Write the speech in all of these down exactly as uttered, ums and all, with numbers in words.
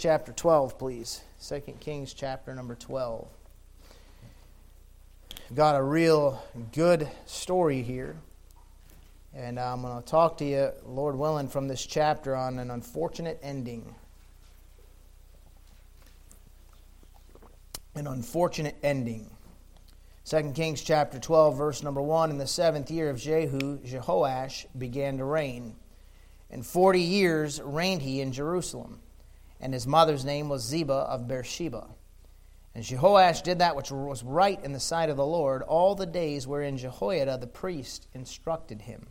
Chapter twelve, please. Second Kings chapter number twelve. Got a real good story here. And I'm going to talk to you, Lord willing, from this chapter on an unfortunate ending. An unfortunate ending. Second Kings chapter twelve, verse number one. In the seventh year of Jehu, Jehoash began to reign. And forty years reigned he in Jerusalem. And his mother's name was Ziba of Beersheba. And Jehoash did that which was right in the sight of the Lord all the days wherein Jehoiada the priest instructed him.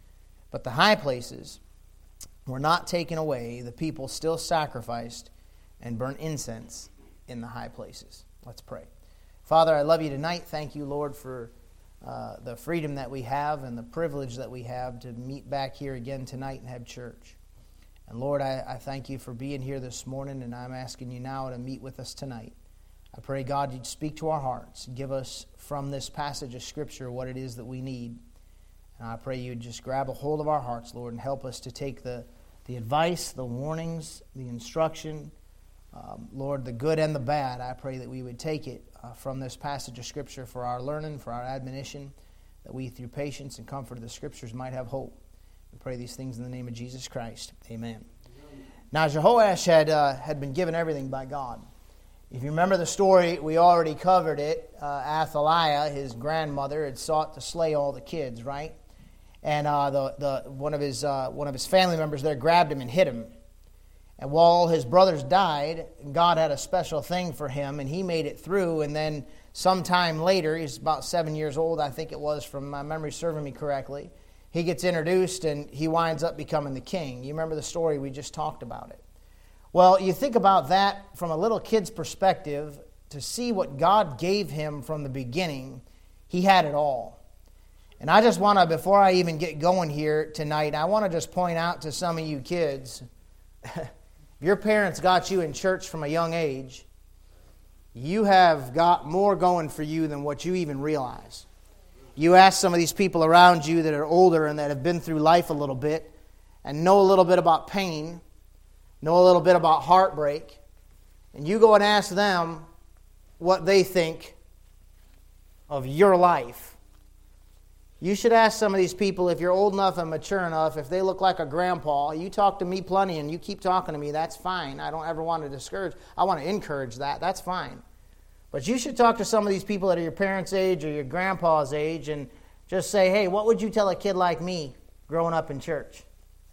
But the high places were not taken away. The people still sacrificed and burnt incense in the high places. Let's pray. Father, I love you tonight. Thank you, Lord, for uh, the freedom that we have and the privilege that we have to meet back here again tonight and have church. And Lord, I, I thank you for being here this morning, and I'm asking you now to meet with us tonight. I pray, God, you'd speak to our hearts. Give us from this passage of Scripture what it is that we need. And I pray you'd just grab a hold of our hearts, Lord, and help us to take the, the advice, the warnings, the instruction, um, Lord, the good and the bad. I pray that we would take it uh, from this passage of Scripture for our learning, for our admonition, that we, through patience and comfort of the Scriptures, might have hope. We pray these things in the name of Jesus Christ. Amen. Now, Jehoash had uh, had been given everything by God. If you remember the story, we already covered it. Uh, Athaliah, his grandmother, had sought to slay all the kids, right? And uh, the the one of his uh, one of his family members there grabbed him and hit him. And while all his brothers died, God had a special thing for him, and he made it through. And then sometime later, he's about seven years old, I think it was, from my memory serving me correctly. He gets introduced and he winds up becoming the king. You remember the story, we just talked about it. Well, you think about that from a little kid's perspective, to see what God gave him from the beginning, he had it all. And I just want to, before I even get going here tonight, I want to just point out to some of you kids, if your parents got you in church from a young age, you have got more going for you than what you even realize. You ask some of these people around you that are older and that have been through life a little bit and know a little bit about pain, know a little bit about heartbreak, and you go and ask them what they think of your life. You should ask some of these people, if you're old enough and mature enough, if they look like a grandpa. You talk to me plenty and you keep talking to me, that's fine. I don't ever want to discourage. I want to encourage that. That's fine. But you should talk to some of these people that are your parents' age or your grandpa's age and just say, hey, what would you tell a kid like me growing up in church?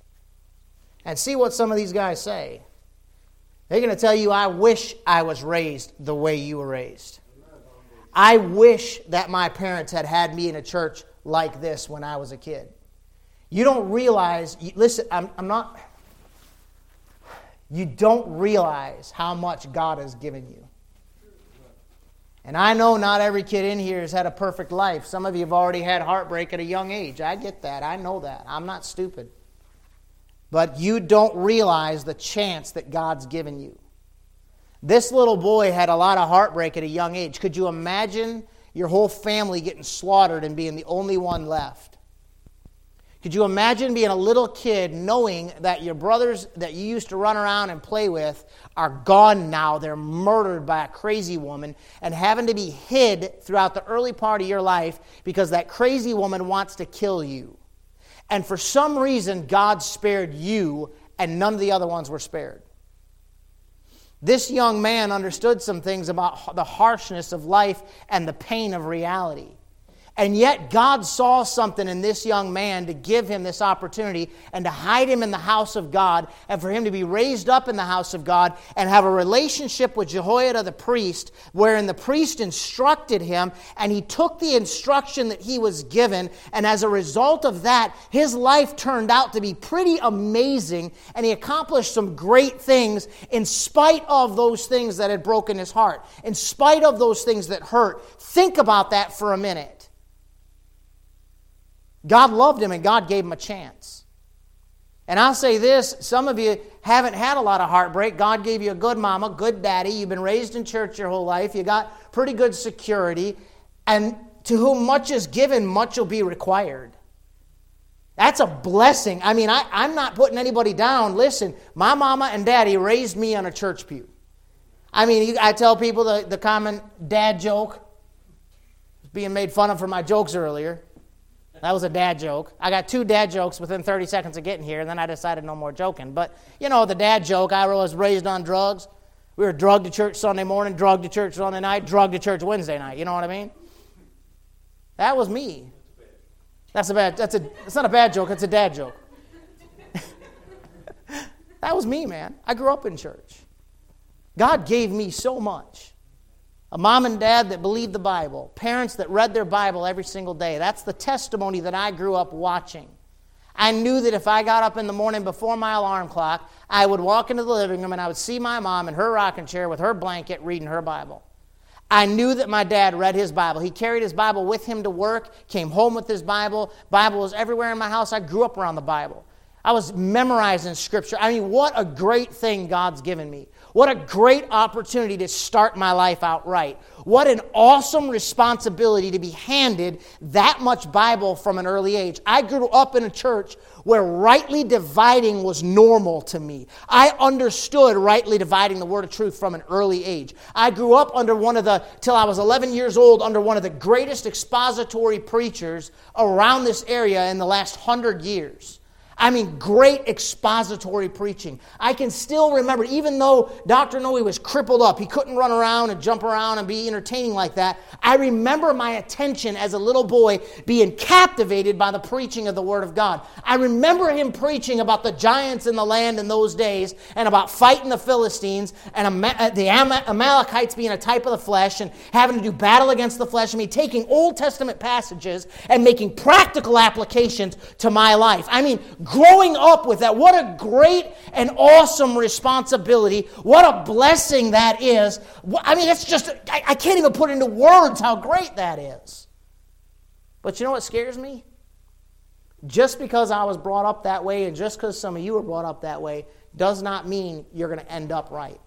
And see what some of these guys say. They're going to tell you, I wish I was raised the way you were raised. I wish that my parents had had me in a church like this when I was a kid. You don't realize, listen, I'm, I'm not, you don't realize how much God has given you. And I know not every kid in here has had a perfect life. Some of you have already had heartbreak at a young age. I get that. I know that. I'm not stupid. But you don't realize the chance that God's given you. This little boy had a lot of heartbreak at a young age. Could you imagine your whole family getting slaughtered and being the only one left? Could you imagine being a little kid knowing that your brothers that you used to run around and play with are gone now? They're murdered by a crazy woman, and having to be hid throughout the early part of your life because that crazy woman wants to kill you. And for some reason, God spared you and none of the other ones were spared. This young man understood some things about the harshness of life and the pain of reality. And yet God saw something in this young man to give him this opportunity and to hide him in the house of God and for him to be raised up in the house of God and have a relationship with Jehoiada the priest, wherein the priest instructed him and he took the instruction that he was given, and as a result of that, his life turned out to be pretty amazing and he accomplished some great things in spite of those things that had broken his heart, in spite of those things that hurt. Think about that for a minute. God loved him and God gave him a chance. And I'll say this, some of you haven't had a lot of heartbreak. God gave you a good mama, good daddy. You've been raised in church your whole life. You got pretty good security. And to whom much is given, much will be required. That's a blessing. I mean, I, I'm not putting anybody down. Listen, my mama and daddy raised me on a church pew. I mean, I tell people the, the common dad joke. Being made fun of for my jokes earlier. That was a dad joke. I got two dad jokes within thirty seconds of getting here, and then I decided no more joking. But, you know, the dad joke, I was raised on drugs. We were drugged to church Sunday morning, drugged to church Sunday night, drugged to church Wednesday night. You know what I mean? That was me. That's a bad, that's a, it's not a bad joke, it's a dad joke. That was me, man. I grew up in church. God gave me so much. A mom and dad that believed the Bible. Parents that read their Bible every single day. That's the testimony that I grew up watching. I knew that if I got up in the morning before my alarm clock, I would walk into the living room and I would see my mom in her rocking chair with her blanket reading her Bible. I knew that my dad read his Bible. He carried his Bible with him to work, came home with his Bible. Bible was everywhere in my house. I grew up around the Bible. I was memorizing Scripture. I mean, what a great thing God's given me. What a great opportunity to start my life out right. What an awesome responsibility to be handed that much Bible from an early age. I grew up in a church where rightly dividing was normal to me. I understood rightly dividing the word of truth from an early age. I grew up under one of the, till I was eleven years old, under one of the greatest expository preachers around this area in the last hundred years. I mean, great expository preaching. I can still remember, even though Doctor Noe was crippled up, he couldn't run around and jump around and be entertaining like that, I remember my attention as a little boy being captivated by the preaching of the Word of God. I remember him preaching about the giants in the land in those days and about fighting the Philistines and the Amalekites being a type of the flesh and having to do battle against the flesh, and me taking Old Testament passages and making practical applications to my life. I mean, growing up with that, what a great and awesome responsibility. What a blessing that is. I mean, it's just, I, I can't even put into words how great that is. But you know what scares me? Just because I was brought up that way and just because some of you were brought up that way does not mean you're going to end up right.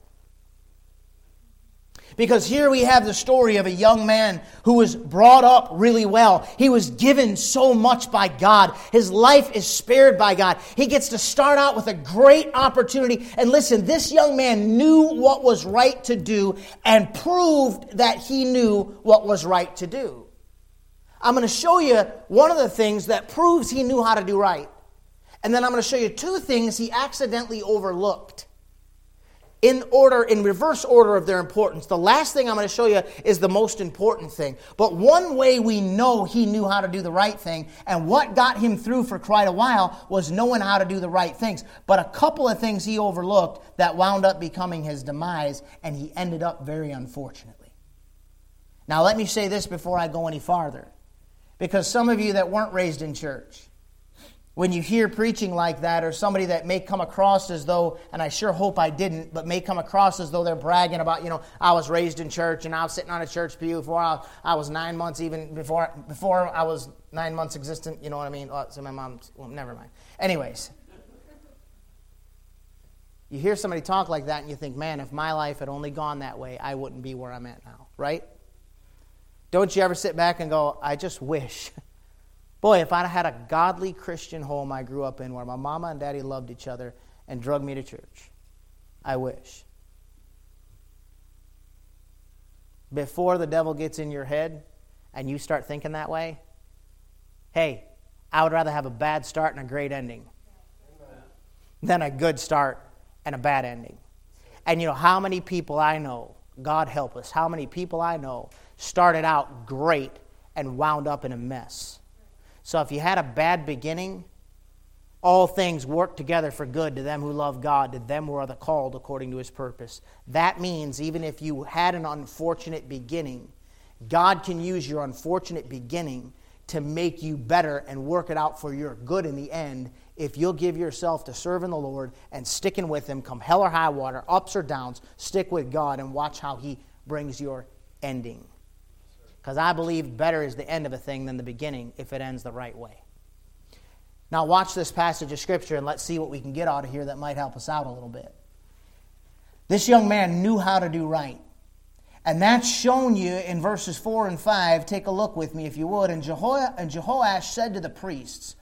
Because here we have the story of a young man who was brought up really well. He was given so much by God. His life is spared by God. He gets to start out with a great opportunity. And listen, this young man knew what was right to do and proved that he knew what was right to do. I'm going to show you one of the things that proves he knew how to do right. And then I'm going to show you two things he accidentally overlooked. In order, in reverse order of their importance. The last thing I'm going to show you is the most important thing. But one way we know he knew how to do the right thing, and what got him through for quite a while, was knowing how to do the right things. But a couple of things he overlooked that wound up becoming his demise, and he ended up very unfortunately. Now let me say this before I go any farther. Because some of you that weren't raised in church, when you hear preaching like that, or somebody that may come across as though, and I sure hope I didn't, but may come across as though they're bragging about, you know, I was raised in church and I was sitting on a church pew before I, I was nine months, even before before I was nine months existent, you know what I mean? Oh, so my mom's, well, never mind. Anyways, you hear somebody talk like that and you think, man, if my life had only gone that way, I wouldn't be where I'm at now, right? Don't you ever sit back and go, I just wish... Boy, if I'd had a godly Christian home I grew up in where my mama and daddy loved each other and drug me to church, I wish. Before the devil gets in your head and you start thinking that way, hey, I would rather have a bad start and a great ending than a good start and a bad ending. And you know how many people I know, God help us, how many people I know started out great and wound up in a mess. So if you had a bad beginning, all things work together for good to them who love God, to them who are the called according to His purpose. That means even if you had an unfortunate beginning, God can use your unfortunate beginning to make you better and work it out for your good in the end if you'll give yourself to serving the Lord and sticking with Him, come hell or high water, ups or downs, stick with God and watch how He brings your ending. Because I believe better is the end of a thing than the beginning if it ends the right way. Now watch this passage of Scripture and let's see what we can get out of here that might help us out a little bit. This young man knew how to do right. And that's shown you in verses four and five. Take a look with me if you would. And, Jeho- and Jehoash said to the priests,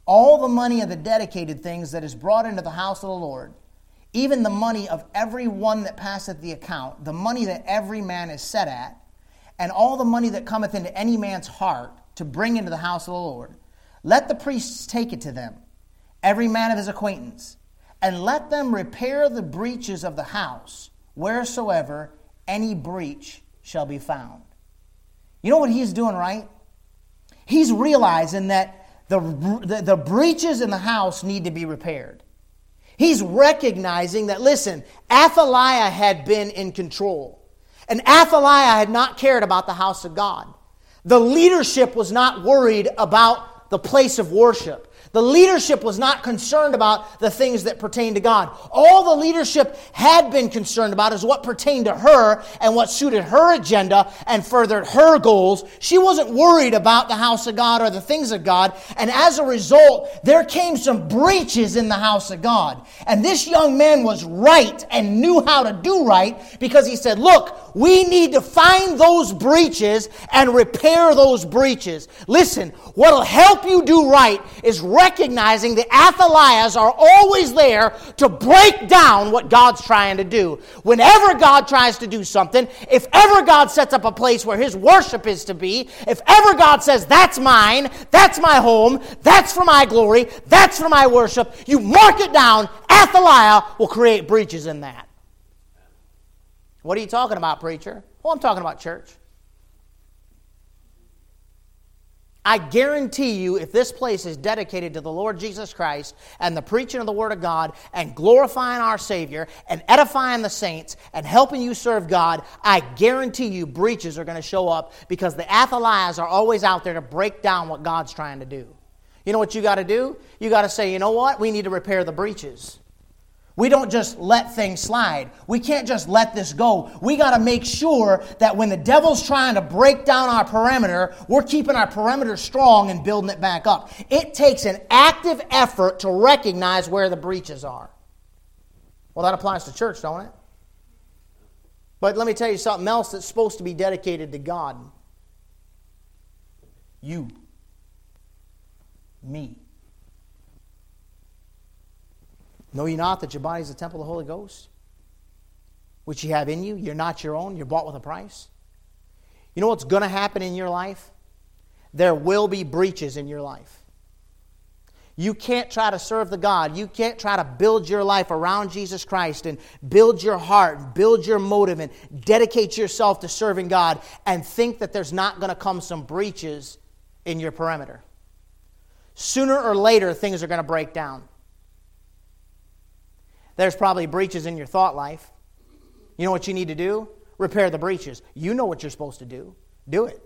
all the money of the dedicated things that is brought into the house of the Lord, even the money of every one that passeth the account, the money that every man is set at, and all the money that cometh into any man's heart to bring into the house of the Lord, let the priests take it to them, every man of his acquaintance, and let them repair the breaches of the house, wheresoever any breach shall be found. You know what he's doing, right? He's realizing that the, the, the breaches in the house need to be repaired. He's recognizing that, listen, Athaliah had been in control. And Athaliah had not cared about the house of God. The leadership was not worried about the place of worship. The leadership was not concerned about the things that pertain to God. All the leadership had been concerned about is what pertained to her and what suited her agenda and furthered her goals. She wasn't worried about the house of God or the things of God. And as a result, there came some breaches in the house of God. And this young man was right and knew how to do right because he said, look, we need to find those breaches and repair those breaches. Listen, what will help you do right is recognizing the Athaliahs are always there to break down what God's trying to do. Whenever God tries to do something, if ever God sets up a place where His worship is to be, if ever God says, that's mine, that's my home, that's for my glory, that's for my worship, you mark it down, Athaliah will create breaches in that. What are you talking about, preacher? Well, I'm talking about church. I guarantee you, if this place is dedicated to the Lord Jesus Christ and the preaching of the Word of God and glorifying our Savior and edifying the saints and helping you serve God, I guarantee you breaches are going to show up because the Athaliahs are always out there to break down what God's trying to do. You know what you got to do? You got to say, you know what? We need to repair the breaches. We don't just let things slide. We can't just let this go. We got to make sure that when the devil's trying to break down our perimeter, we're keeping our perimeter strong and building it back up. It takes an active effort to recognize where the breaches are. Well, that applies to church, don't it? But let me tell you something else that's supposed to be dedicated to God. You. Me. Know ye not that your body is the temple of the Holy Ghost, which you have in you? You're not your own. You're bought with a price. You know what's going to happen in your life? There will be breaches in your life. You can't try to serve the God. You can't try to build your life around Jesus Christ and build your heart, and build your motive, and dedicate yourself to serving God and think that there's not going to come some breaches in your perimeter. Sooner or later, things are going to break down. There's probably breaches in your thought life. You know what you need to do? Repair the breaches. You know what you're supposed to do. Do it.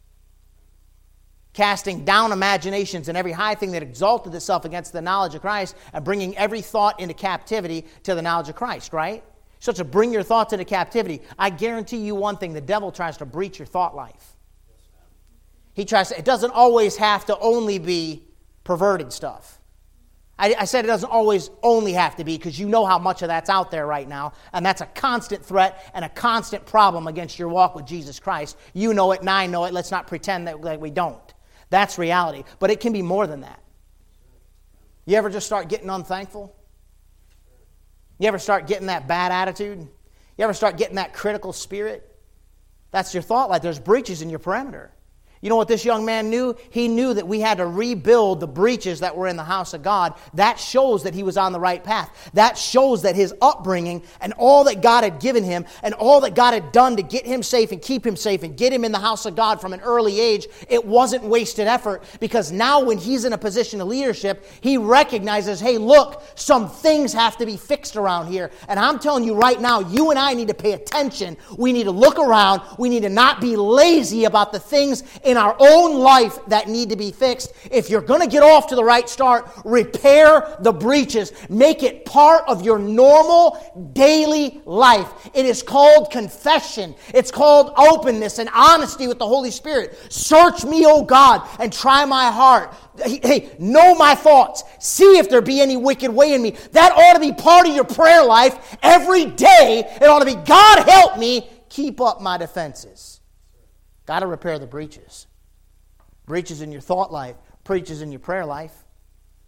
Casting down imaginations and every high thing that exalted itself against the knowledge of Christ and bringing every thought into captivity to the knowledge of Christ, right? So to bring your thoughts into captivity. I guarantee you one thing, the devil tries to breach your thought life. He tries to, it doesn't always have to only be perverted stuff. I, I said it doesn't always only have to be because you know how much of that's out there right now. And that's a constant threat and a constant problem against your walk with Jesus Christ. You know it and I know it. Let's not pretend that, that we don't. That's reality. But it can be more than that. You ever just start getting unthankful? You ever start getting that bad attitude? You ever start getting that critical spirit? That's your thought life. There's breaches in your perimeter. You know what this young man knew? He knew that we had to rebuild the breaches that were in the house of God. That shows that he was on the right path. That shows that his upbringing and all that God had given him and all that God had done to get him safe and keep him safe and get him in the house of God from an early age, it wasn't wasted effort, because now when he's in a position of leadership, he recognizes, hey, look, some things have to be fixed around here. And I'm telling you right now, you and I need to pay attention. We need to look around. We need to not be lazy about the things in our own life that need to be fixed. If you're going to get off to the right start, repair the breaches. Make it part of your normal daily life. It is called confession. It's called openness and honesty with the Holy Spirit. Search me, O God, and try my heart. Hey, know my thoughts. See if there be any wicked way in me. That ought to be part of your prayer life every day. It ought to be, God, help me keep up my defenses. Got to repair the breaches. Breaches in your thought life. Breaches in your prayer life.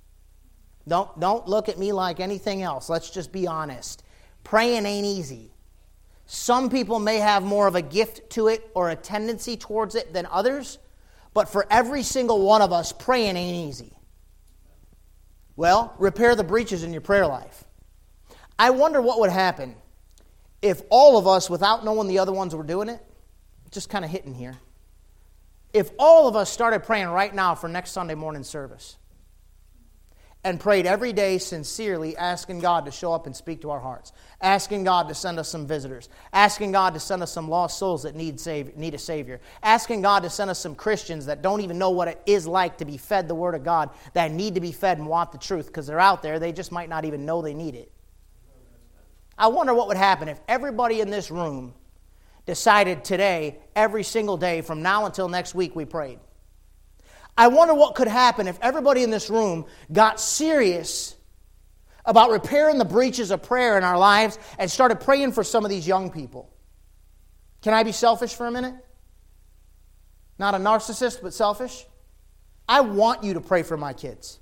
Don't, don't look at me like anything else. Let's just be honest. Praying ain't easy. Some people may have more of a gift to it or a tendency towards it than others, but for every single one of us, praying ain't easy. Well, repair the breaches in your prayer life. I wonder what would happen if all of us, without knowing the other ones were doing it, just kind of hitting here, if all of us started praying right now for next Sunday morning service and prayed every day sincerely, asking God to show up and speak to our hearts, asking God to send us some visitors, asking God to send us some lost souls that need save, need a Savior, asking God to send us some Christians that don't even know what it is like to be fed the Word of God, that need to be fed and want the truth because they're out there, they just might not even know they need it. I wonder what would happen if everybody in this room decided today, every single day, from now until next week, we prayed. I wonder what could happen if everybody in this room got serious about repairing the breaches of prayer in our lives and started praying for some of these young people. Can I be selfish for a minute? Not a narcissist, but selfish. I want you to pray for my kids.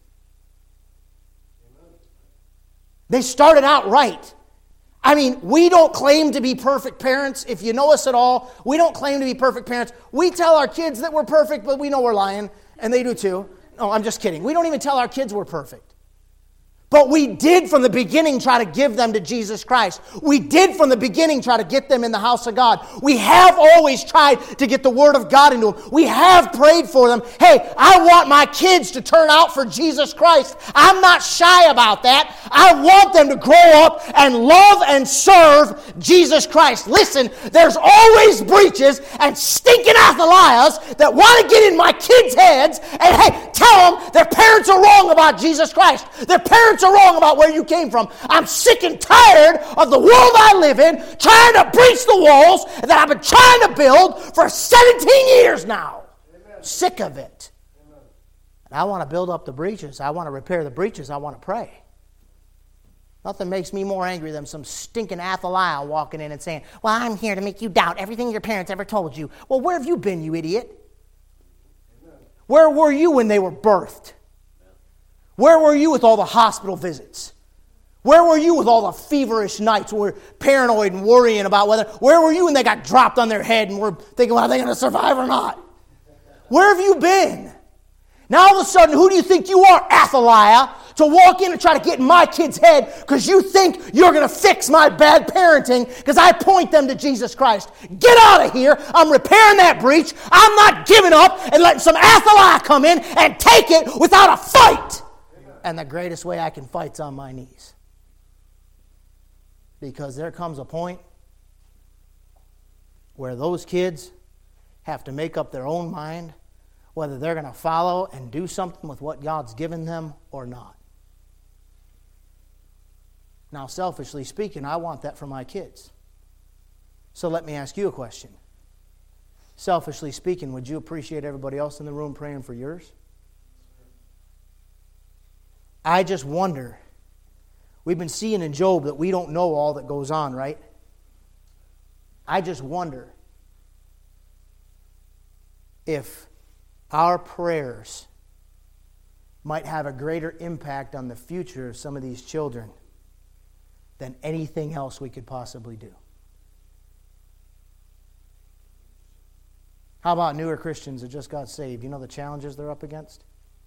They started out right. I mean, we don't claim to be perfect parents. If you know us at all, we don't claim to be perfect parents. We tell our kids that we're perfect, but we know we're lying, and they do too. No, I'm just kidding. We don't even tell our kids we're perfect. But we did from the beginning try to give them to Jesus Christ. We did from the beginning try to get them in the house of God. We have always tried to get the Word of God into them. We have prayed for them. Hey, I want my kids to turn out for Jesus Christ. I'm not shy about that. I want them to grow up and love and serve Jesus Christ. Listen, there's always breaches and stinking athaliahs that want to get in my kids' heads and, hey, tell them their parents are wrong about Jesus Christ. Their parents are wrong about where you came from. I'm sick and tired of the world I live in trying to breach the walls that I've been trying to build for seventeen years now. Amen. Sick of it. Amen. And I want to build up the breaches. I want to repair the breaches. I want to pray. Nothing makes me more angry than some stinking Athaliah walking in and saying, well, I'm here to make you doubt everything your parents ever told you. Well, where have you been, you idiot? Amen. Where were you when they were birthed? Where were you with all the hospital visits? Where were you with all the feverish nights where we're paranoid and worrying about whether... Where were you when they got dropped on their head and we're thinking, well, are they going to survive or not? Where have you been? Now all of a sudden, who do you think you are, Athaliah, to walk in and try to get in my kid's head because you think you're going to fix my bad parenting because I point them to Jesus Christ? Get out of here. I'm repairing that breach. I'm not giving up and letting some Athaliah come in and take it without a fight. And the greatest way I can fight's on my knees. Because there comes a point where those kids have to make up their own mind whether they're going to follow and do something with what God's given them or not. Now, selfishly speaking, I want that for my kids. So let me ask you a question. Selfishly speaking, would you appreciate everybody else in the room praying for yours? I just wonder, we've been seeing in Job that we don't know all that goes on, right? I just wonder if our prayers might have a greater impact on the future of some of these children than anything else we could possibly do. How about newer Christians that just got saved? You know the challenges they're up against?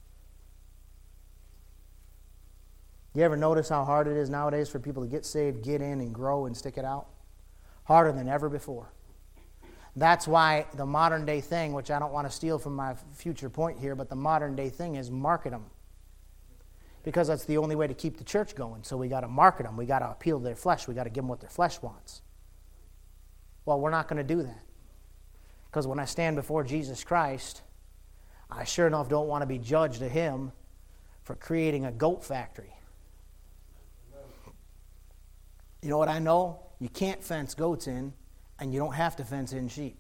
You ever notice how hard it is nowadays for people to get saved, get in, and grow and stick it out? Harder than ever before. That's why the modern day thing, which I don't want to steal from my future point here, but the modern day thing is market them. Because that's the only way to keep the church going. So we got to market them. We got to appeal to their flesh. We got to give them what their flesh wants. Well, we're not going to do that. Because when I stand before Jesus Christ, I sure enough don't want to be judged to Him for creating a goat factory. You know what I know? You can't fence goats in, and you don't have to fence in sheep.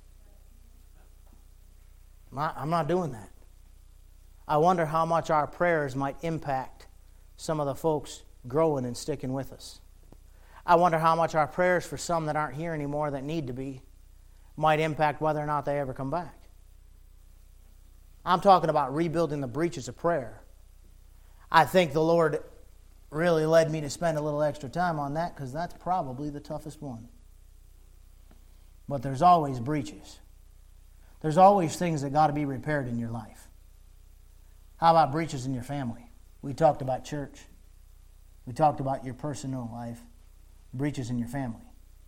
I'm not, I'm not doing that. I wonder how much our prayers might impact some of the folks growing and sticking with us. I wonder how much our prayers for some that aren't here anymore that need to be might impact whether or not they ever come back. I'm talking about rebuilding the breaches of prayer. I think the Lord really led me to spend a little extra time on that because that's probably the toughest one. But there's always breaches. There's always things that got to be repaired in your life. How about breaches in your family? We talked about church. We talked about your personal life. Breaches in your family.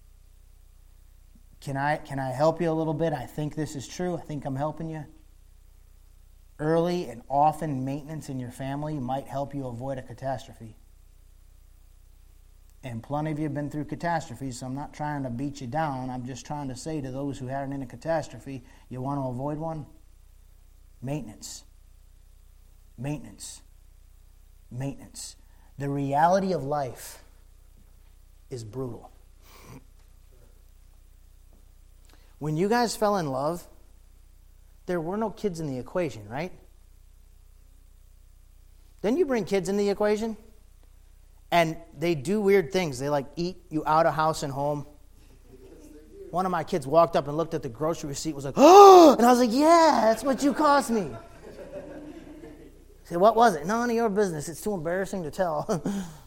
Can I, can I help you a little bit? I think this is true. I think I'm helping you. Early and often maintenance in your family might help you avoid a catastrophe. And plenty of you have been through catastrophes, so I'm not trying to beat you down. I'm just trying to say to those who aren't in a catastrophe, you want to avoid one? Maintenance. Maintenance. Maintenance. The reality of life is brutal. When you guys fell in love, there were no kids in the equation, right? Then you bring kids in the equation, and they do weird things. They like eat you out of house and home. One of my kids walked up and looked at the grocery receipt, was like, oh! And I was like, yeah, that's what you cost me. I said, what was it? None of your business. It's too embarrassing to tell.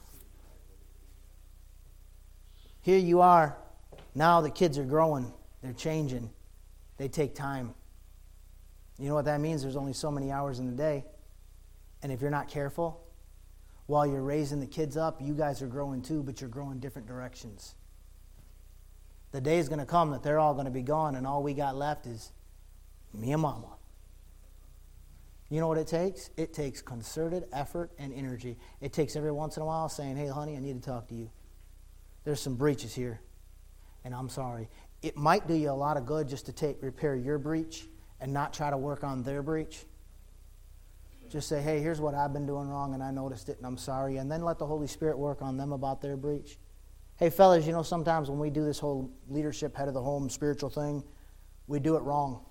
Here you are. Now the kids are growing. They're changing. They take time. You know what that means? There's only so many hours in the day. And if you're not careful, while you're raising the kids up, you guys are growing too, but you're growing different directions. The day is going to come that they're all going to be gone, and all we got left is me and Mama. You know what it takes? It takes concerted effort and energy. It takes every once in a while saying, hey, honey, I need to talk to you. There's some breaches here, and I'm sorry. It might do you a lot of good just to take repair your breach and not try to work on their breach. Just say, hey, here's what I've been doing wrong, and I noticed it, and I'm sorry. And then let the Holy Spirit work on them about their breach. Hey, fellas, you know, sometimes when we do this whole leadership, head of the home, spiritual thing, we do it wrong.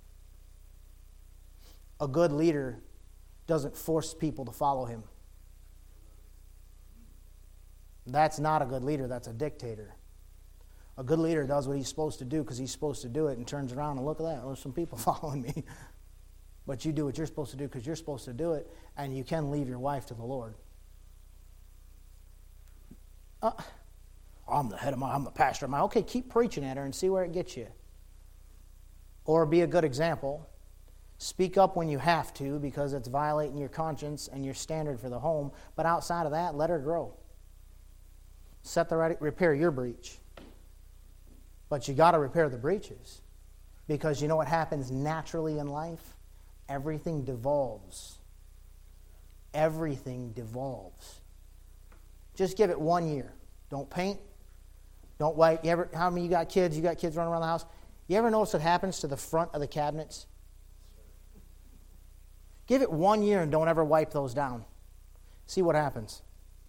A good leader doesn't force people to follow him. That's not a good leader. That's a dictator. A good leader does what he's supposed to do because he's supposed to do it and turns around and look at that. There's some people following me. But you do what you're supposed to do because you're supposed to do it, and you can leave your wife to the Lord. Uh, I'm the head of my, I'm the pastor of my, okay, keep preaching at her and see where it gets you. Or be a good example. Speak up when you have to because it's violating your conscience and your standard for the home. But outside of that, let her grow. Set the right, repair your breach. But you got to repair the breaches. Because you know what happens naturally in life? Everything devolves. Everything devolves. Just give it one year. Don't paint. Don't wipe. You ever, how many of you got kids? You got kids running around the house? You ever notice what happens to the front of the cabinets? Give it one year and don't ever wipe those down. See what happens.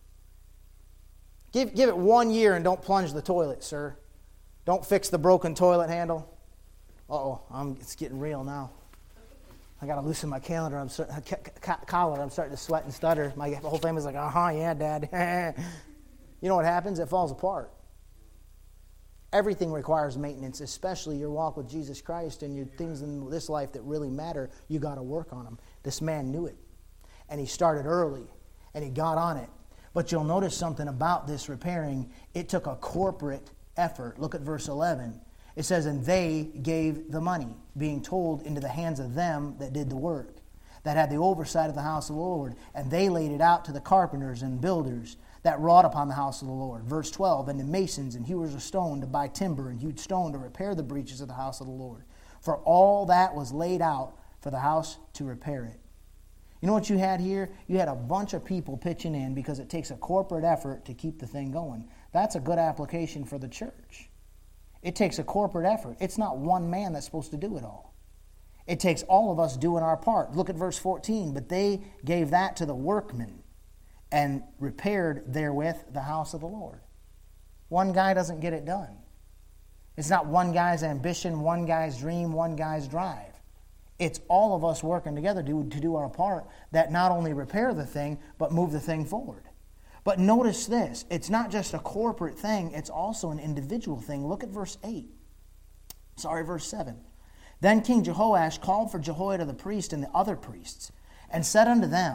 Give, give it one year and don't plunge the toilet, sir. Don't fix the broken toilet handle. Uh-oh, I'm, it's getting real now. I got to loosen my calendar. I'm start, collar. I'm starting to sweat and stutter. My whole family's like, uh-huh, yeah, Dad. You know what happens? It falls apart. Everything requires maintenance, especially your walk with Jesus Christ and your things in this life that really matter. You got to work on them. This man knew it, and he started early, and he got on it. But you'll notice something about this repairing. It took a corporate effort. Look at verse eleven. It says, and they gave the money, being told into the hands of them that did the work, that had the oversight of the house of the Lord. And they laid it out to the carpenters and builders that wrought upon the house of the Lord. Verse twelve, and the masons and hewers of stone to buy timber and hewed stone to repair the breaches of the house of the Lord. For all that was laid out for the house to repair it. You know what you had here? You had a bunch of people pitching in because it takes a corporate effort to keep the thing going. That's a good application for the church. It takes a corporate effort. It's not one man that's supposed to do it all. It takes all of us doing our part. Look at verse fourteen. But they gave that to the workmen and repaired therewith the house of the Lord. One guy doesn't get it done. It's not one guy's ambition, one guy's dream, one guy's drive. It's all of us working together to, to do our part that not only repair the thing, but move the thing forward. But notice this. It's not just a corporate thing. It's also an individual thing. Look at verse eight. Sorry, verse seven. Then King Jehoash called for Jehoiada the priest and the other priests, and said unto them,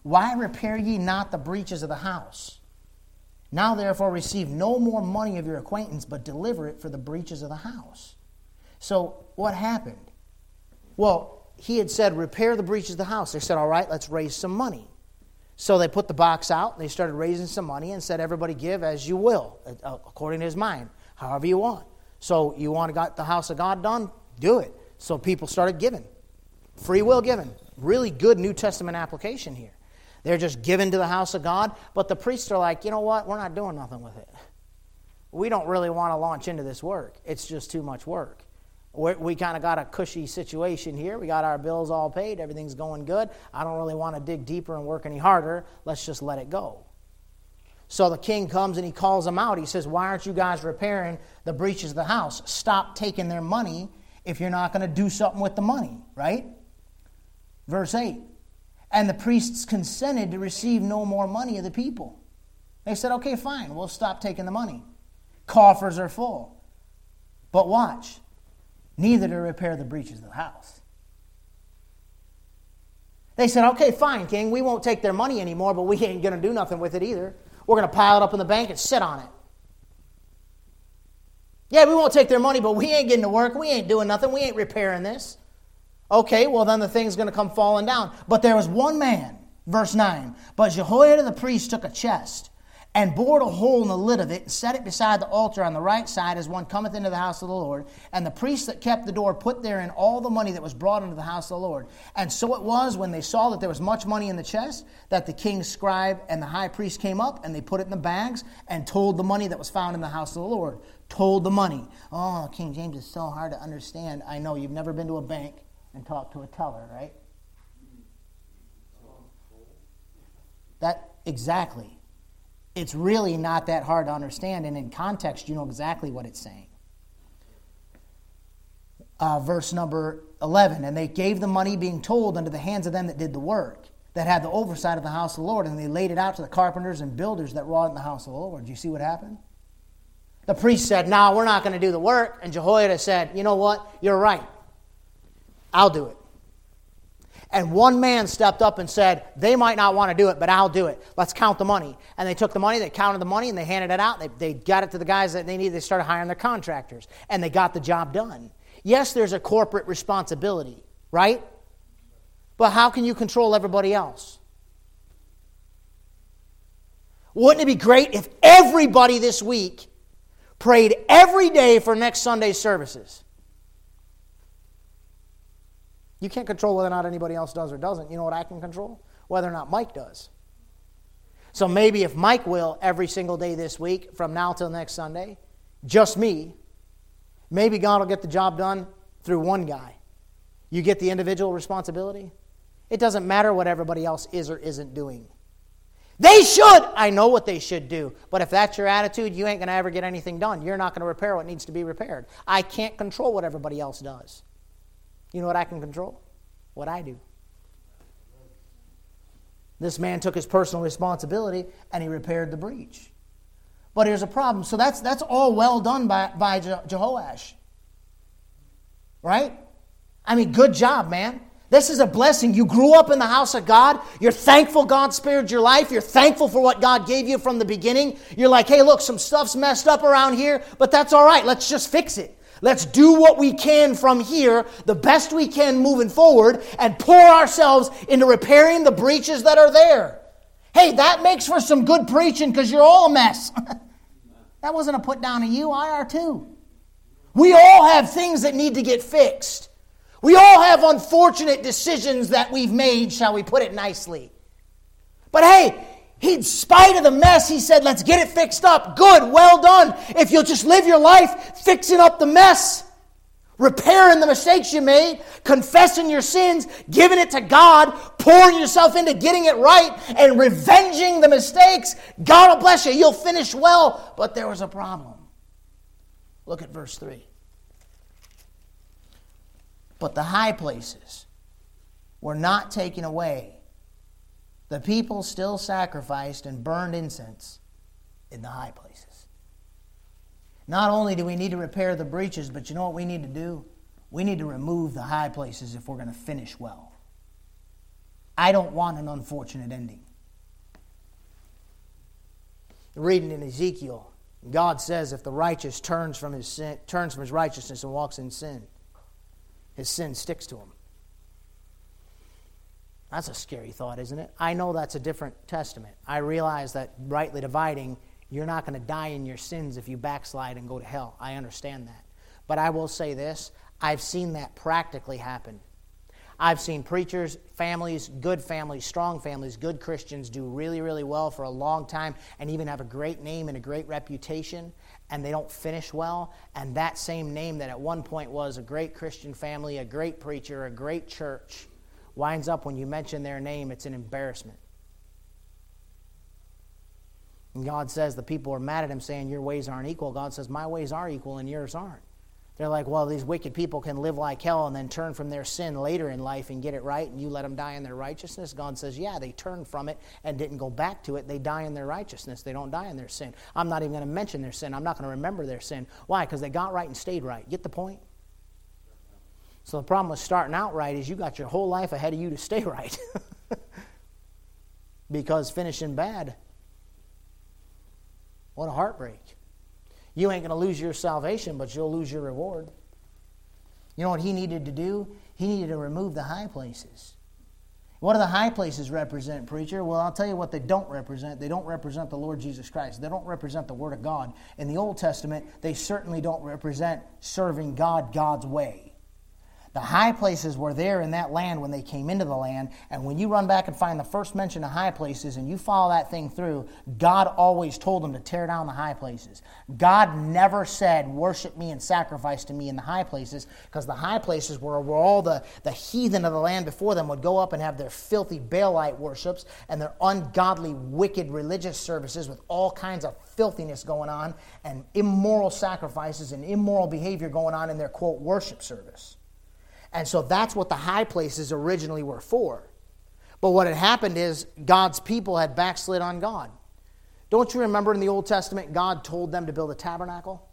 Why repair ye not the breaches of the house? Now therefore receive no more money of your acquaintance, but deliver it for the breaches of the house. So what happened? Well, he had said, repair the breaches of the house. They said, all right, let's raise some money. So they put the box out, and they started raising some money and said, everybody give as you will, according to his mind, however you want. So you want to get the house of God done? Do it. So people started giving. Free will giving. Really good New Testament application here. They're just giving to the house of God, but the priests are like, you know what? We're not doing nothing with it. We don't really want to launch into this work. It's just too much work. We're, we kind of got a cushy situation here. We got our bills all paid. Everything's going good. I don't really want to dig deeper and work any harder. Let's just let it go. So the king comes and he calls them out. He says, why aren't you guys repairing the breaches of the house? Stop taking their money if you're not going to do something with the money, right? Verse eight. And the priests consented to receive no more money of the people. They said, okay, fine, we'll stop taking the money. Coffers are full. But watch. Neither to repair the breaches of the house. They said, okay, fine, king, we won't take their money anymore, but we ain't going to do nothing with it either. We're going to pile it up in the bank and sit on it. Yeah, we won't take their money, but we ain't getting to work. We ain't doing nothing. We ain't repairing this. Okay, well then the thing's going to come falling down. But there was one man, verse nine, but Jehoiada the priest took a chest and bored a hole in the lid of it, and set it beside the altar on the right side as one cometh into the house of the Lord. And the priest that kept the door put therein all the money that was brought into the house of the Lord. And so it was, when they saw that there was much money in the chest, that the king's scribe and the high priest came up, and they put it in the bags, and told the money that was found in the house of the Lord. Told the money. Oh, King James is so hard to understand. I know, you've never been to a bank and talked to a teller, right? That, exactly. It's really not that hard to understand, and in context, you know exactly what it's saying. Uh, verse number eleven, and they gave the money being told unto the hands of them that did the work, that had the oversight of the house of the Lord, and they laid it out to the carpenters and builders that wrought in the house of the Lord. Do you see what happened? The priest said, no, we're not going to do the work, and Jehoiada said, you know what, you're right. I'll do it. And one man stepped up and said, they might not want to do it, but I'll do it. Let's count the money. And they took the money, they counted the money, and they handed it out. They, they got it to the guys that they needed. They started hiring their contractors, and they got the job done. Yes, there's a corporate responsibility, right? But how can you control everybody else? Wouldn't it be great if everybody this week prayed every day for next Sunday's services? You can't control whether or not anybody else does or doesn't. You know what I can control? Whether or not Mike does. So maybe if Mike will every single day this week, from now till next Sunday, just me, maybe God will get the job done through one guy. You get the individual responsibility. It doesn't matter what everybody else is or isn't doing. They should. I know what they should do. But if that's your attitude, you ain't going to ever get anything done. You're not going to repair what needs to be repaired. I can't control what everybody else does. You know what I can control? What I do. This man took his personal responsibility and he repaired the breach. But here's a problem. So that's that's all well done by, by Je- Jehoash. Right? I mean, good job, man. This is a blessing. You grew up in the house of God. You're thankful God spared your life. You're thankful for what God gave you from the beginning. You're like, hey, look, some stuff's messed up around here, but that's all right. Let's just fix it. Let's do what we can from here, the best we can moving forward, and pour ourselves into repairing the breaches that are there. Hey, that makes for some good preaching because you're all a mess. That wasn't a put down of you. I are too. We all have things that need to get fixed. We all have unfortunate decisions that we've made, shall we put it nicely. But hey, in spite of the mess, he said, let's get it fixed up. Good, well done. If you'll just live your life fixing up the mess, repairing the mistakes you made, confessing your sins, giving it to God, pouring yourself into getting it right, and revenging the mistakes, God will bless you. You'll finish well. But there was a problem. Look at verse three. But the high places were not taken away. The people still sacrificed and burned incense in the high places. Not only do we need to repair the breaches, but you know what we need to do? We need to remove the high places if we're going to finish well. I don't want an unfortunate ending. Reading in Ezekiel, God says if the righteous turns from his sin, turns from his righteousness and walks in sin, his sin sticks to him. That's a scary thought, isn't it? I know that's a different testament. I realize that rightly dividing, you're not going to die in your sins if you backslide and go to hell. I understand that. But I will say this, I've seen that practically happen. I've seen preachers, families, good families, strong families, good Christians do really, really well for a long time and even have a great name and a great reputation, and they don't finish well. And that same name that at one point was a great Christian family, a great preacher, a great church, winds up when you mention their name, it's an embarrassment. And God says the people are mad at him saying your ways aren't equal. God says my ways are equal and yours aren't. They're like, well, these wicked people can live like hell and then turn from their sin later in life and get it right, and you let them die in their righteousness. God says, yeah, they turned from it and didn't go back to it. They die in their righteousness. They don't die in their sin. I'm not even going to mention their sin. I'm not going to remember their sin. Why? Because they got right and stayed right. Get the point? So the problem with starting out right is you got your whole life ahead of you to stay right. Because finishing bad, what a heartbreak. You ain't going to lose your salvation, but you'll lose your reward. You know what he needed to do? He needed to remove the high places. What do the high places represent, preacher? Well, I'll tell you what they don't represent. They don't represent the Lord Jesus Christ. They don't represent the Word of God. In the Old Testament, they certainly don't represent serving God God's way. The high places were there in that land when they came into the land, and when you run back and find the first mention of high places and you follow that thing through, God always told them to tear down the high places. God never said, worship me and sacrifice to me in the high places, because the high places were where all the, the heathen of the land before them would go up and have their filthy Baalite worships and their ungodly, wicked religious services with all kinds of filthiness going on and immoral sacrifices and immoral behavior going on in their, quote, worship service. And so that's what the high places originally were for. But what had happened is God's people had backslid on God. Don't you remember in the Old Testament, God told them to build a tabernacle?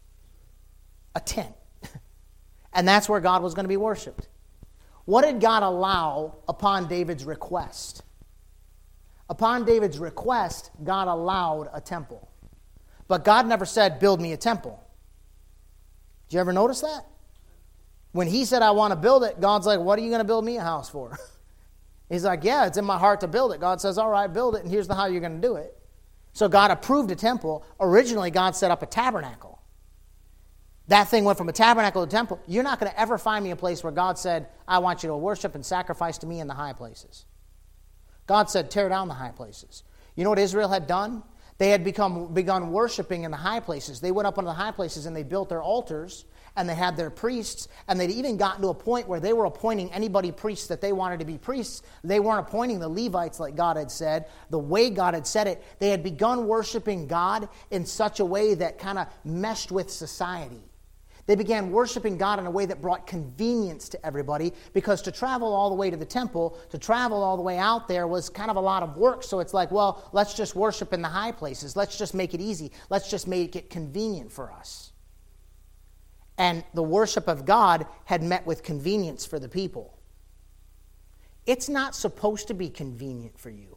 A tent. And that's where God was going to be worshipped. What did God allow upon David's request? Upon David's request, God allowed a temple. But God never said, build me a temple. Did you ever notice that? When he said, I want to build it, God's like, what are you going to build me a house for? He's like, yeah, it's in my heart to build it. God says, all right, build it, and here's the how you're going to do it. So God approved a temple. Originally, God set up a tabernacle. That thing went from a tabernacle to a temple. You're not going to ever find me a place where God said, I want you to worship and sacrifice to me in the high places. God said, tear down the high places. You know what Israel had done? They had become begun worshiping in the high places. They went up into the high places and they built their altars, and they had their priests, and they'd even gotten to a point where they were appointing anybody priests that they wanted to be priests. They weren't appointing the Levites like God had said, the way God had said it. They had begun worshiping God in such a way that kind of meshed with society. They began worshiping God in a way that brought convenience to everybody, because to travel all the way to the temple, to travel all the way out there was kind of a lot of work. So it's like, well, let's just worship in the high places. Let's just make it easy. Let's just make it convenient for us. And the worship of God had met with convenience for the people. It's not supposed to be convenient for you.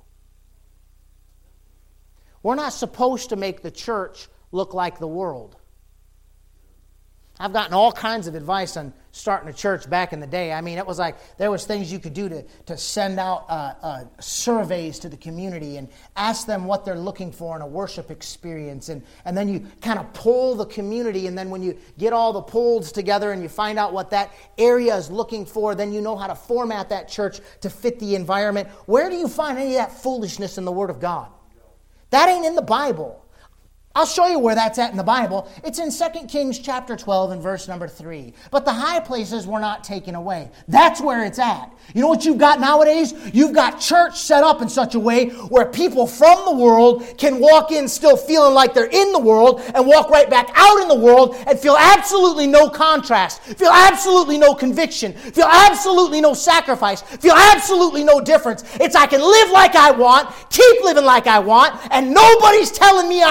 We're not supposed to make the church look like the world. I've gotten all kinds of advice on starting a church back in the day. I mean, it was like there was things you could do to, to send out uh, uh, surveys to the community and ask them what they're looking for in a worship experience. And, and then you kind of poll the community, and then when you get all the polls together and you find out what that area is looking for, then you know how to format that church to fit the environment. Where do you find any of that foolishness in the Word of God? That ain't in the Bible. I'll show you where that's at in the Bible. It's in Second Kings chapter twelve and verse number three. But the high places were not taken away. That's where it's at. You know what you've got nowadays? You've got church set up in such a way where people from the world can walk in still feeling like they're in the world and walk right back out in the world and feel absolutely no contrast, feel absolutely no conviction, feel absolutely no sacrifice, feel absolutely no difference. It's I can live like I want, keep living like I want, and nobody's telling me I'm wrong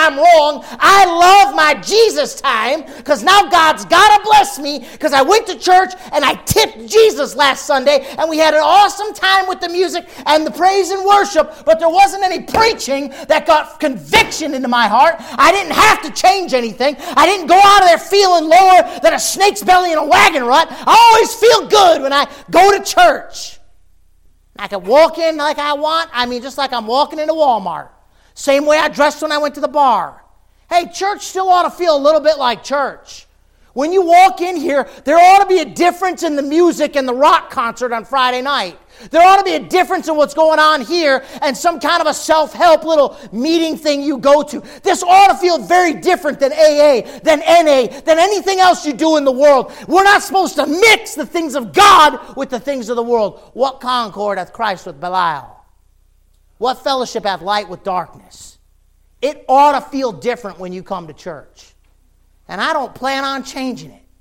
song, I love my Jesus time, because now God's got to bless me, because I went to church and I tipped Jesus last Sunday, and we had an awesome time with the music and the praise and worship, but there wasn't any preaching that got conviction into my heart. I didn't have to change anything. I didn't go out of there feeling lower than a snake's belly in a wagon rut. I always feel good when I go to church. I can walk in like I want. I mean, just like I'm walking into Walmart. Same way I dressed when I went to the bar. Hey, church still ought to feel a little bit like church. When you walk in here, there ought to be a difference in the music and the rock concert on Friday night. There ought to be a difference in what's going on here and some kind of a self-help little meeting thing you go to. This ought to feel very different than A A, than N A, than anything else you do in the world. We're not supposed to mix the things of God with the things of the world. What concord hath Christ with Belial? What fellowship hath light with darkness? It ought to feel different when you come to church. And I don't plan on changing it.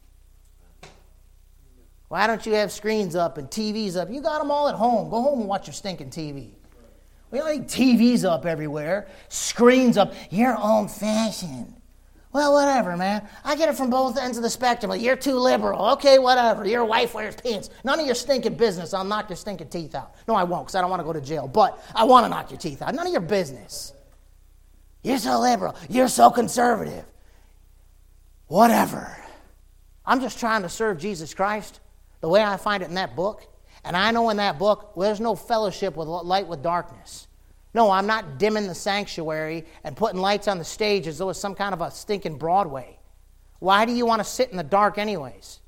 Why don't you have screens up and T Vs up? You got them all at home. Go home and watch your stinking T V. We don't need T Vs up everywhere. Screens up. You're old-fashioned. Well, whatever, man. I get it from both ends of the spectrum. Like, you're too liberal. Okay, whatever. Your wife wears pants. None of your stinking business. I'll knock your stinking teeth out. No, I won't, because I don't want to go to jail. But I want to knock your teeth out. None of your business. You're so liberal. You're so conservative. Whatever. I'm just trying to serve Jesus Christ the way I find it in that book. And I know in that book, well, there's no fellowship with light with darkness. No, I'm not dimming the sanctuary and putting lights on the stage as though it's some kind of a stinking Broadway. Why do you want to sit in the dark anyways?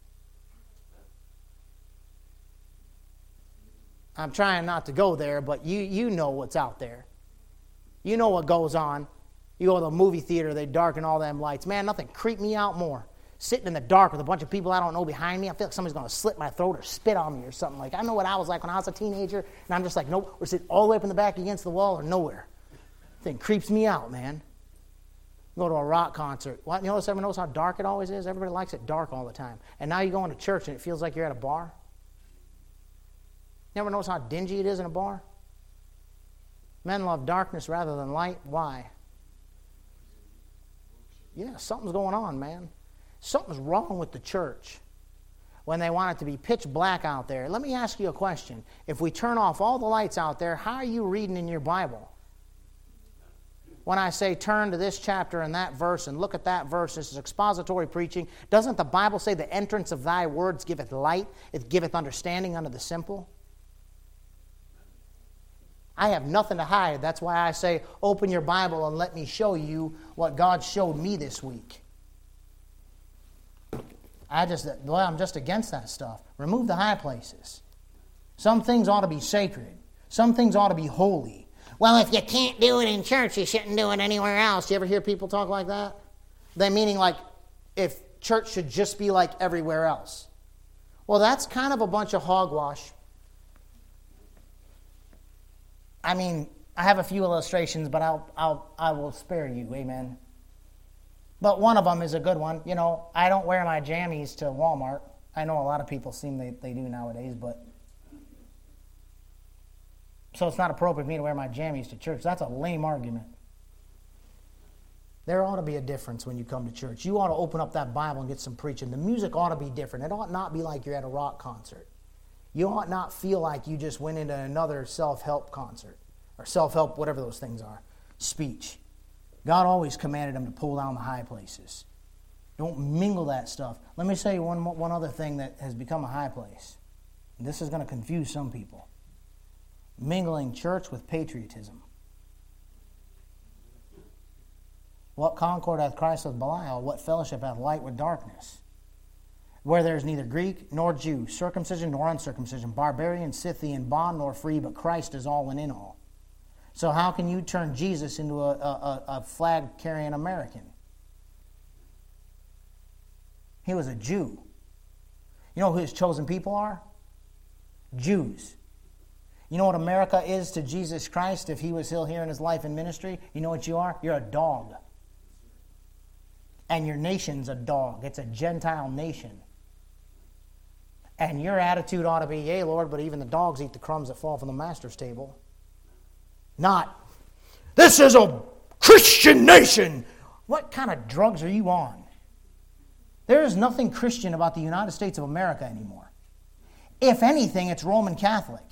I'm trying not to go there, but you, you know what's out there. You know what goes on. You go to the movie theater, they darken all them lights. Man, nothing creeped me out more. Sitting in the dark with a bunch of people I don't know behind me. I feel like somebody's going to slit my throat or spit on me or something. Like, I know what I was like when I was a teenager, and I'm just like, nope, we're sitting all the way up in the back against the wall or nowhere. Thing creeps me out, man. Go to a rock concert. What, you notice everyone knows how dark it always is? Everybody likes it dark all the time. And now you go into church and it feels like you're at a bar. You ever notice how dingy it is in a bar? Men love darkness rather than light. Why? Yeah, something's going on, man. Something's wrong with the church when they want it to be pitch black out there. Let me ask you a question. If we turn off all the lights out there, how are you reading in your Bible? When I say turn to this chapter and that verse and look at that verse, this is expository preaching. Doesn't the Bible say the entrance of thy words giveth light, it giveth understanding unto the simple? I have nothing to hide. That's why I say, open your Bible and let me show you what God showed me this week. I just, well, I'm just against that stuff. Remove the high places. Some things ought to be sacred. Some things ought to be holy. Well, if you can't do it in church, you shouldn't do it anywhere else. You ever hear people talk like that? They meaning like if church should just be like everywhere else. Well, that's kind of a bunch of hogwash. I mean, I have a few illustrations, but I'll, I'll, I will spare you, amen. But one of them is a good one. You know, I don't wear my jammies to Walmart. I know a lot of people seem they, they do nowadays, but... So it's not appropriate for me to wear my jammies to church. That's a lame argument. There ought to be a difference when you come to church. You ought to open up that Bible and get some preaching. The music ought to be different. It ought not be like you're at a rock concert. You ought not feel like you just went into another self-help concert or self-help, whatever those things are, speech. God always commanded them to pull down the high places. Don't mingle that stuff. Let me say one, one other thing that has become a high place. And this is going to confuse some people. Mingling church with patriotism. What concord hath Christ with Belial? What fellowship hath light with darkness? Where there is neither Greek nor Jew, circumcision nor uncircumcision, barbarian, Scythian, bond nor free, but Christ is all and in all. So how can you turn Jesus into a, a, a flag-carrying American? He was a Jew. You know who his chosen people are? Jews. You know what America is to Jesus Christ if he was still here in his life and ministry? You know what you are? You're a dog. And your nation's a dog. It's a Gentile nation. And your attitude ought to be, yea, Lord, but even the dogs eat the crumbs that fall from the master's table. Not, this is a Christian nation. What kind of drugs are you on? There is nothing Christian about the United States of America anymore. If anything, it's Roman Catholic.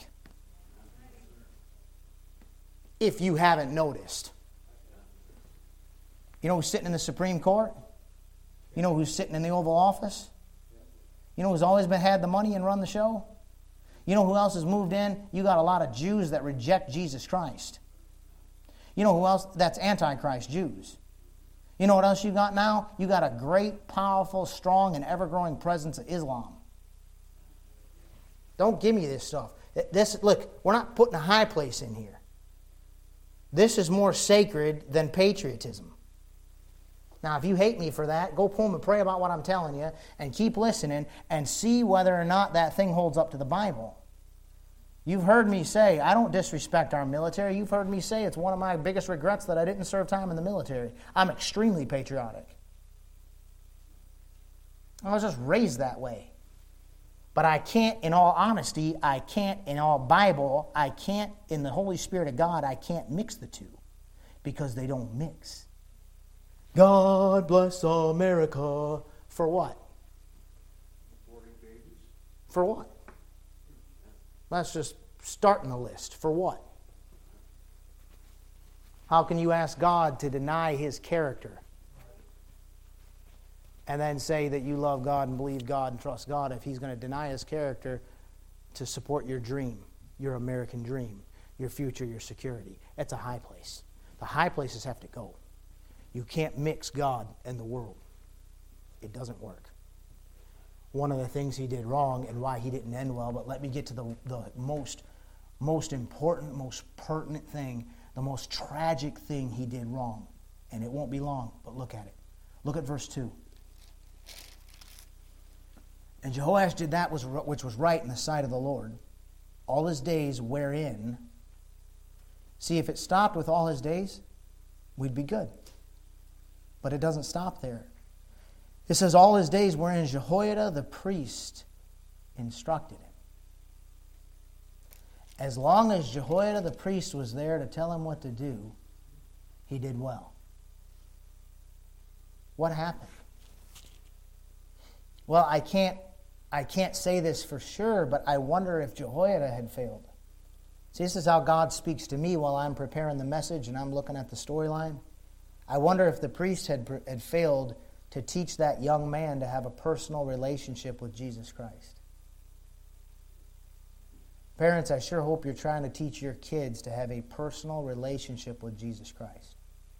If you haven't noticed. You know who's sitting in the Supreme Court? You know who's sitting in the Oval Office? You know who's always been had the money and run the show? You know who else has moved in? You got a lot of Jews that reject Jesus Christ. You know who else? That's Antichrist Jews. You know what else you got now? You got a great, powerful, strong, and ever-growing presence of Islam. Don't give me this stuff. This, look, we're not putting a high place in here. This is more sacred than patriotism. Now, if you hate me for that, go home and pray about what I'm telling you and keep listening and see whether or not that thing holds up to the Bible. You've heard me say, I don't disrespect our military. You've heard me say it's one of my biggest regrets that I didn't serve time in the military. I'm extremely patriotic. I was just raised that way. But I can't, in all honesty, I can't, in all Bible, I can't, in the Holy Spirit of God, I can't mix the two because they don't mix. God bless America. For what? For what? That's just starting the list. For what? How can you ask God to deny His character and then say that you love God and believe God and trust God if He's going to deny His character to support your dream, your American dream, your future, your security? It's a high place. The high places have to go. You can't mix God and the world. It doesn't work. One of the things he did wrong and why he didn't end well, but let me get to the, the most, most important, most pertinent thing, the most tragic thing he did wrong. And it won't be long, but look at it. Look at verse two. And Jehoash did that which was right in the sight of the Lord, all his days wherein. See, if it stopped with all his days, we'd be good. But it doesn't stop there. It says, all his days wherein Jehoiada the priest instructed him. As long as Jehoiada the priest was there to tell him what to do, he did well. What happened? Well, I can't, I can't say this for sure, but I wonder if Jehoiada had failed. See, this is how God speaks to me while I'm preparing the message and I'm looking at the storyline. I wonder if the priest had, had failed to teach that young man to have a personal relationship with Jesus Christ. Parents, I sure hope you're trying to teach your kids to have a personal relationship with Jesus Christ.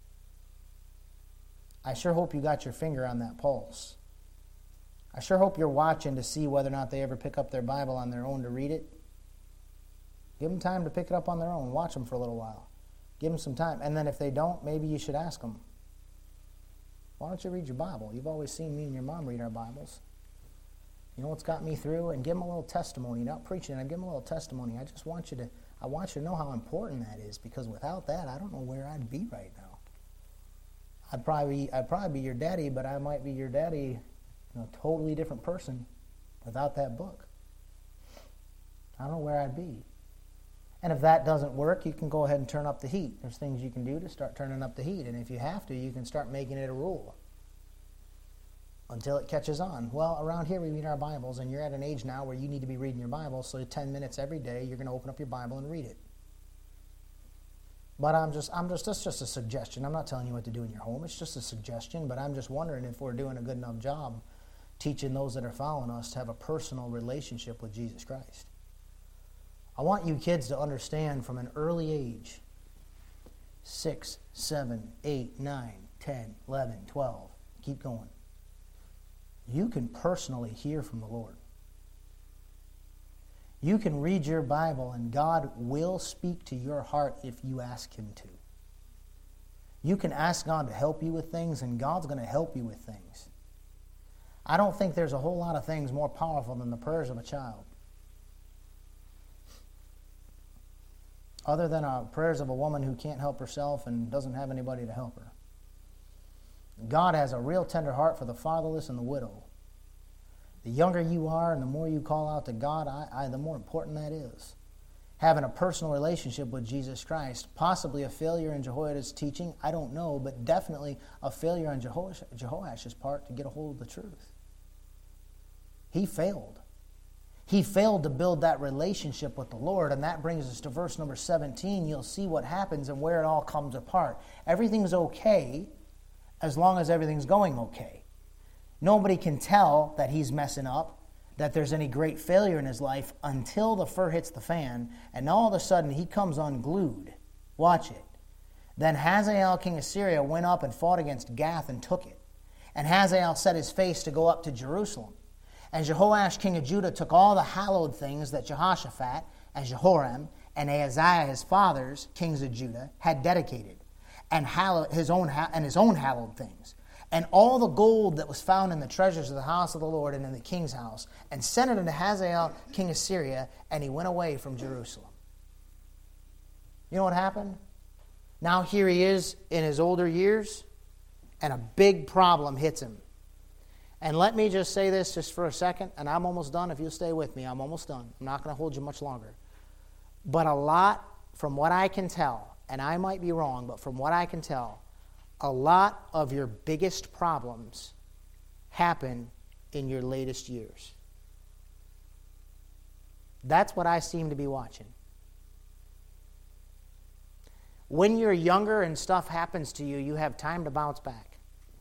I sure hope you got your finger on that pulse. I sure hope you're watching to see whether or not they ever pick up their Bible on their own to read it. Give them time to pick it up on their own. Watch them for a little while. Give them some time. And then if they don't, maybe you should ask them, why don't you read your Bible? You've always seen me and your mom read our Bibles. You know what's got me through? And give them a little testimony. Not preaching, I give them a little testimony. I just want you to, I want you to know how important that is, because without that, I don't know where I'd be right now. I'd probably, I'd probably be your daddy, but I might be your daddy, you know, a totally different person without that book. I don't know where I'd be. And if that doesn't work, you can go ahead and turn up the heat. There's things you can do to start turning up the heat. And if you have to, you can start making it a rule until it catches on. Well, around here we read our Bibles, and you're at an age now where you need to be reading your Bible, so ten minutes every day you're going to open up your Bible and read it. But I'm just, I'm just, that's just a suggestion. I'm not telling you what to do in your home. It's just a suggestion, but I'm just wondering if we're doing a good enough job teaching those that are following us to have a personal relationship with Jesus Christ. I want you kids to understand from an early age, six, seven, eight, nine, ten, eleven, twelve, keep going. You can personally hear from the Lord. You can read your Bible and God will speak to your heart if you ask Him to. You can ask God to help you with things and God's going to help you with things. I don't think there's a whole lot of things more powerful than the prayers of a child. Other than uh, prayers of a woman who can't help herself and doesn't have anybody to help her. God has a real tender heart for the fatherless and the widow. The younger you are and the more you call out to God, I, I, the more important that is. having a personal relationship with Jesus Christ, possibly a failure in Jehoiada's teaching, I don't know, but definitely a failure on Jehoash, Jehoash's part to get a hold of the truth. He failed. He failed to build that relationship with the Lord, and that brings us to verse number seventeen. You'll see what happens and where it all comes apart. Everything's okay as long as everything's going okay. Nobody can tell that he's messing up, that there's any great failure in his life until the fur hits the fan, and all of a sudden he comes unglued. Watch it. Then Hazael, king of Syria, went up and fought against Gath and took it. And Hazael set his face to go up to Jerusalem. And Jehoash, king of Judah, took all the hallowed things that Jehoshaphat and Jehoram and Ahaziah, his fathers, kings of Judah, had dedicated, and hallowed his own and his own hallowed things, and all the gold that was found in the treasures of the house of the Lord and in the king's house, and sent it unto Hazael, king of Syria, and he went away from Jerusalem. You know what happened? Now here he is in his older years, and a big problem hits him. And let me just say this just for a second, and I'm almost done. If you'll stay with me, I'm almost done. I'm not going to hold you much longer. But a lot, from what I can tell, and I might be wrong, but from what I can tell, a lot of your biggest problems happen in your latest years. That's what I seem to be watching. When you're younger and stuff happens to you, you have time to bounce back.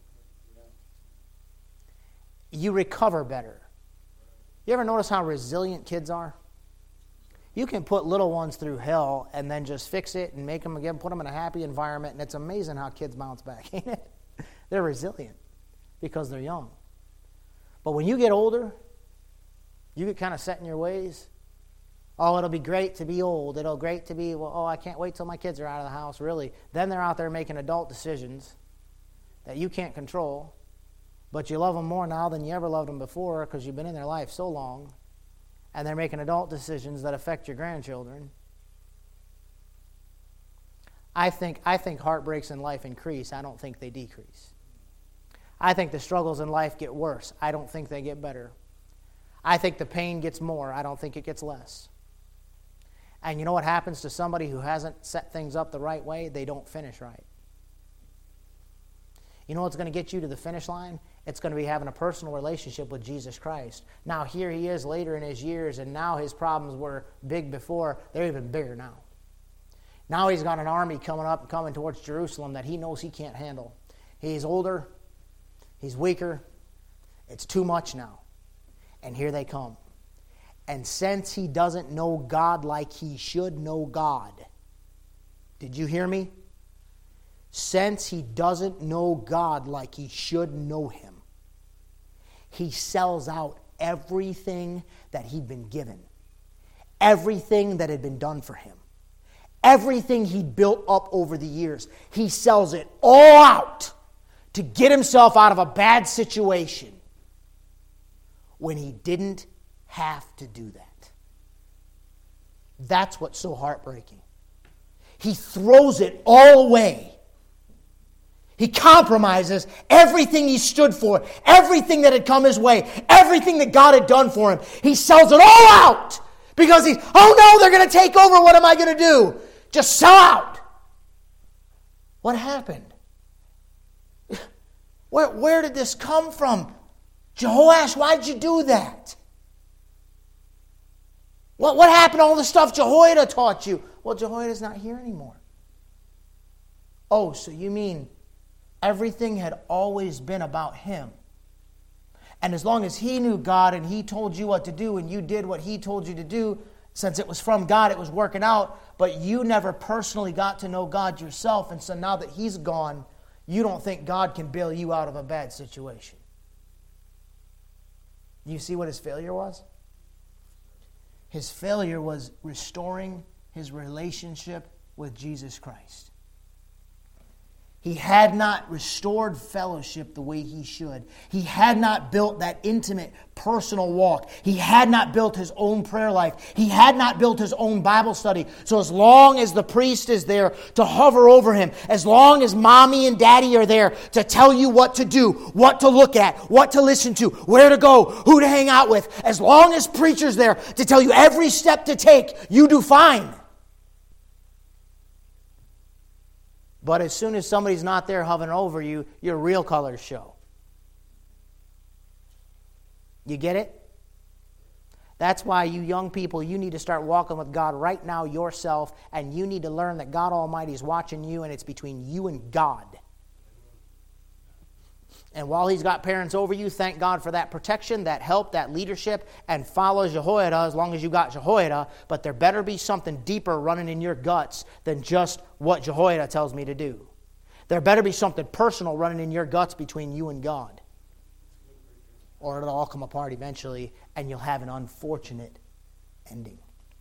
You recover better. You ever notice how resilient kids are? You can put little ones through hell and then just fix it and make them again, put them in a happy environment, and it's amazing how kids bounce back, ain't it? They're resilient because they're young. But when you get older, you get kind of set in your ways. Oh, it'll be great to be old. It'll be great to be, well, oh, I can't wait till my kids are out of the house, really. Then they're out there making adult decisions that you can't control, but you love them more now than you ever loved them before because you've been in their life so long. And they're making adult decisions that affect your grandchildren. I think, I think heartbreaks in life increase. I don't think they decrease. I think the struggles in life get worse. I don't think they get better. I think the pain gets more. I don't think it gets less. And you know what happens to somebody who hasn't set things up the right way? They don't finish right. You know what's going to get you to the finish line? It's going to be having a personal relationship with Jesus Christ. Now, here he is later in his years, and now his problems were big before. They're even bigger now. Now he's got an army coming up and coming towards Jerusalem that he knows he can't handle. He's older. He's weaker. It's too much now. And here they come. And since he doesn't know God like he should know God, did you hear me? Since he doesn't know God like he should know him, he sells out everything that he'd been given, everything that had been done for him, everything he'd built up over the years. He sells it all out to get himself out of a bad situation when he didn't have to do that. That's what's so heartbreaking. He throws it all away. He compromises everything he stood for, everything that had come his way, everything that God had done for him. He sells it all out because he's, oh no, they're going to take over. What am I going to do? Just sell out. What happened? Where, where did this come from? Jehoash, why did you do that? What, what happened to all the stuff Jehoiada taught you? Well, Jehoiada's not here anymore. Oh, so you mean everything had always been about him. And as long as he knew God and he told you what to do and you did what he told you to do, since it was from God, it was working out, but you never personally got to know God yourself, and so now that he's gone, you don't think God can bail you out of a bad situation. You see what his failure was? His failure was restoring his relationship with Jesus Christ. He had not restored fellowship the way he should. He had not built that intimate, personal walk. He had not built his own prayer life. He had not built his own Bible study. So as long as the priest is there to hover over him, as long as mommy and daddy are there to tell you what to do, what to look at, what to listen to, where to go, who to hang out with, as long as preacher's there to tell you every step to take, you do fine. But as soon as somebody's not there hovering over you, your real colors show. You get it? That's why you young people, you need to start walking with God right now yourself, and you need to learn that God Almighty is watching you, and it's between you and God. And while He's got parents over you, thank God for that protection, that help, that leadership, and follow Jehoiada as long as you got Jehoiada. But there better be something deeper running in your guts than just what Jehoiada tells me to do. There better be something personal running in your guts between you and God. Or it'll all come apart eventually, and you'll have an unfortunate ending.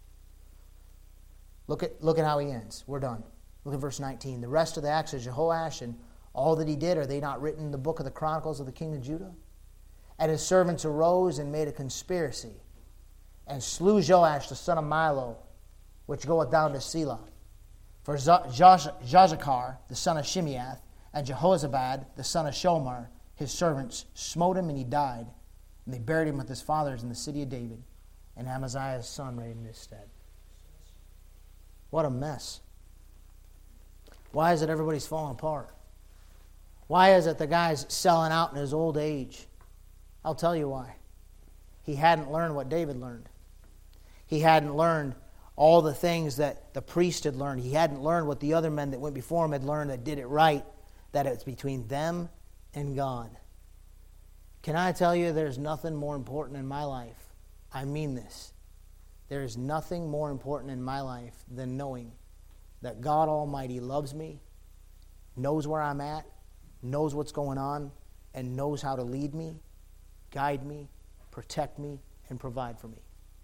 Look at, look at how he ends. We're done. Look at verse nineteen. The rest of the acts of Jehoash and all that he did, are they not written in the book of the Chronicles of the king of Judah? And his servants arose and made a conspiracy, and slew Joash the son of Milo, which goeth down to Selah. For Jozachar the son of Shimeath, and Jehozabad the son of Shomer, his servants, smote him, and he died. And they buried him with his fathers in the city of David, and Amaziah's son reigned in his stead. What a mess. Why is it everybody's falling apart? Why is it the guy's selling out in his old age? I'll tell you why. He hadn't learned what David learned. He hadn't learned all the things that the priest had learned. He hadn't learned what the other men that went before him had learned that did it right, that it's between them and God. Can I tell you there's nothing more important in my life? I mean this. There is nothing more important in my life than knowing that God Almighty loves me, knows where I'm at, knows what's going on, and knows how to lead me, guide me, protect me, and provide for me.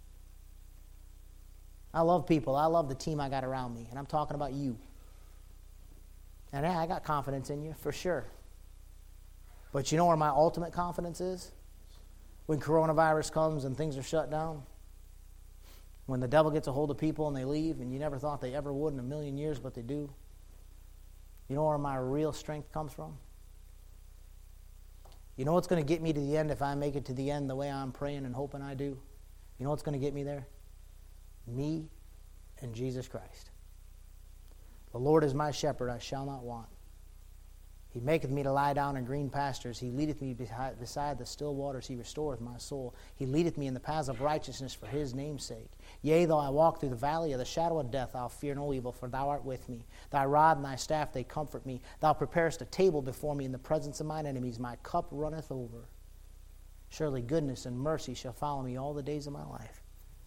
I love people. I love the team I got around me, and I'm talking about you. And yeah, I got confidence in you, for sure. But you know where my ultimate confidence is? When coronavirus comes and things are shut down. When the devil gets a hold of people and they leave, and you never thought they ever would in a million years, but they do. You know where my real strength comes from? You know what's going to get me to the end if I make it to the end the way I'm praying and hoping I do? You know what's going to get me there? Me and Jesus Christ. The Lord is my shepherd, I shall not want. He maketh me to lie down in green pastures. He leadeth me beside the still waters. He restoreth my soul. He leadeth me in the paths of righteousness for his name's sake. Yea, though I walk through the valley of the shadow of death, I'll fear no evil, for thou art with me. Thy rod and thy staff, they comfort me. Thou preparest a table before me in the presence of mine enemies. My cup runneth over. Surely goodness and mercy shall follow me all the days of my life.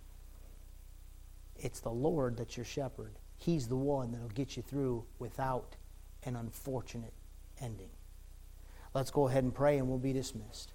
It's the Lord that's your shepherd. He's the one that'll get you through without an unfortunate ending. Let's go ahead and pray, and we'll be dismissed.